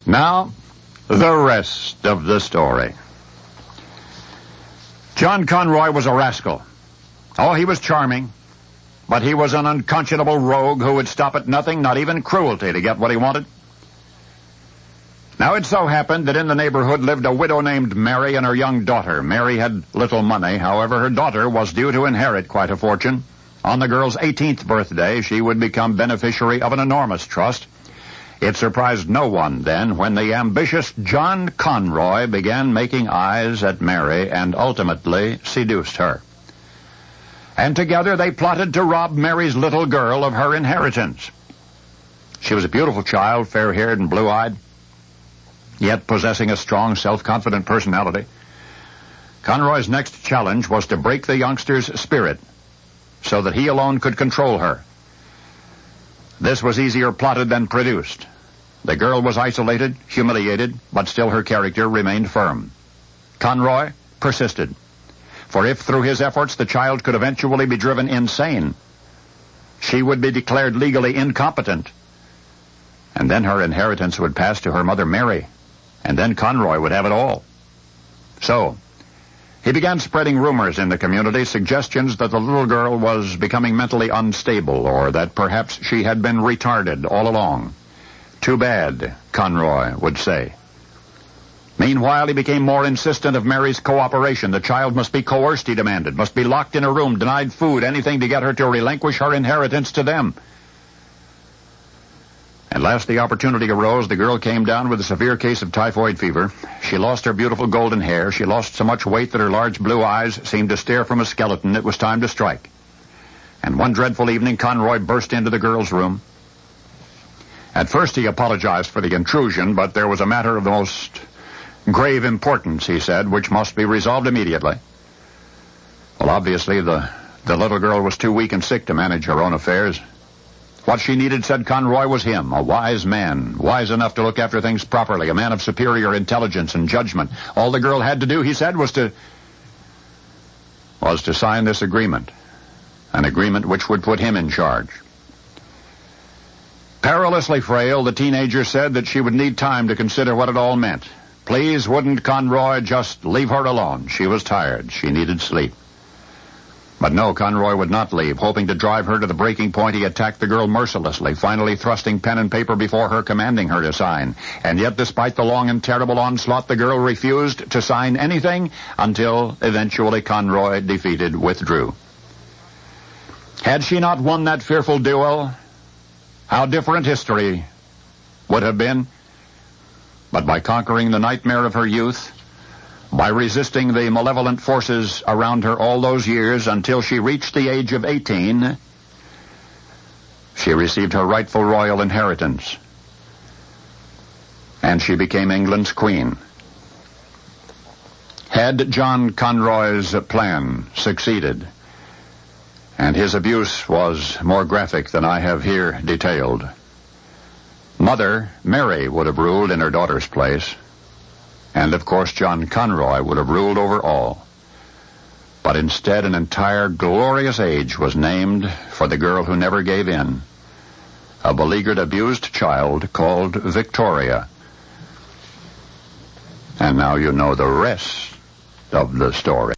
Now, the rest of the story. John Conroy was a rascal. Oh, he was charming, but he was an unconscionable rogue who would stop at nothing, not even cruelty, to get what he wanted. Now, it so happened that in the neighborhood lived a widow named Mary and her young daughter. Mary had little money. However, her daughter was due to inherit quite a fortune. On the girl's 18th birthday, she would become beneficiary of an enormous trust. It surprised no one then when the ambitious John Conroy began making eyes at Mary and ultimately seduced her. And together they plotted to rob Mary's little girl of her inheritance. She was a beautiful child, fair-haired and blue-eyed, yet possessing a strong, self-confident personality. Conroy's next challenge was to break the youngster's spirit so that he alone could control her. This was easier plotted than produced. The girl was isolated, humiliated, but still her character remained firm. Conroy persisted, for if through his efforts the child could eventually be driven insane, she would be declared legally incompetent, and then her inheritance would pass to her mother Mary, and then Conroy would have it all. So, he began spreading rumors in the community, suggestions that the little girl was becoming mentally unstable or that perhaps she had been retarded all along. Too bad, Conroy would say. Meanwhile, he became more insistent of Mary's cooperation. The child must be coerced, he demanded, must be locked in a room, denied food, anything to get her to relinquish her inheritance to them. At last the opportunity arose. The girl came down with a severe case of typhoid fever. She lost her beautiful golden hair. She lost so much weight that her large blue eyes seemed to stare from a skeleton. It was time to strike. And one dreadful evening, Conroy burst into the girl's room. At first he apologized for the intrusion, but there was a matter of the most grave importance, he said, which must be resolved immediately. Well, obviously, the little girl was too weak and sick to manage her own affairs. What she needed, said Conroy, was him, a wise man, wise enough to look after things properly, a man of superior intelligence and judgment. All the girl had to do, he said, was to sign this agreement, an agreement which would put him in charge. Perilously frail, the teenager said that she would need time to consider what it all meant. Please, wouldn't Conroy just leave her alone? She was tired. She needed sleep. But no, Conroy would not leave. Hoping to drive her to the breaking point, he attacked the girl mercilessly, finally thrusting pen and paper before her, commanding her to sign. And yet, despite the long and terrible onslaught, the girl refused to sign anything until eventually Conroy, defeated, withdrew. Had she not won that fearful duel, how different history would have been. But by conquering the nightmare of her youth, by resisting the malevolent forces around her all those years until she reached the age of 18, she received her rightful royal inheritance, and she became England's queen. Had John Conroy's plan succeeded, and his abuse was more graphic than I have here detailed, Mother Mary would have ruled in her daughter's place. And, of course, John Conroy would have ruled over all. But instead, an entire glorious age was named for the girl who never gave in, a beleaguered, abused child called Victoria. And now you know the rest of the story.